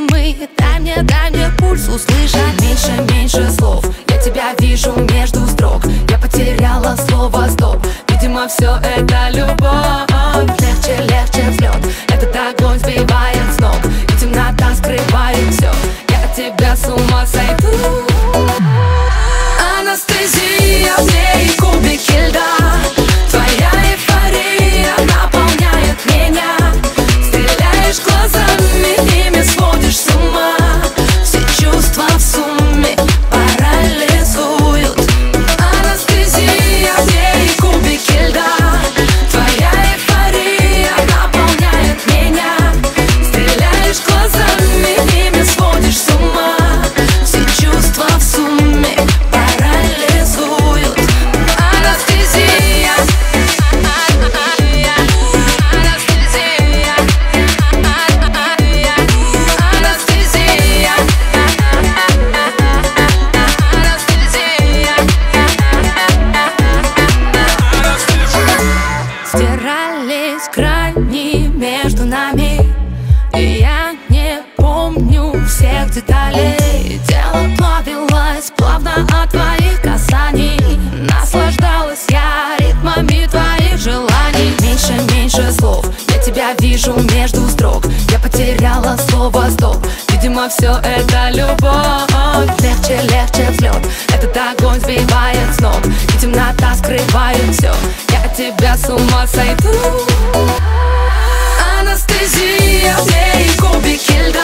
мы. Дай мне пульс услышать. Меньше слов, я тебя вижу между строк. Я потеряла слово стоп. Видимо, все это любовь. Легче взлет, этот огонь сбивает с ног, и темнота скрывает все. Я от тебя с ума сойду. Анестезия, в ней кубики льда. Твоя эйфория наполняет меня. Стреляешь глазами, ими сводишь с ума. Все чувства в сумме парализуют. Анестезия, в ней кубики льда. Твоя эйфория наполняет меня. Стреляешь глазами, ими сводишь с ума. Все чувства в сумме парализуют. Анестезия. Стирались грани между нами, и я не помню всех деталей. Тело плавилось плавно от твоих касаний. Наслаждалась я ритмами твоих желаний. Меньше слов, я тебя вижу между строк. Я потеряла слово стоп. Видимо, все это любовь. Легче взлет, этот огонь сбивает с ног, и темнота скрывает все. Я от тебя с ума сойду. Анестезия, в ней кубики льда.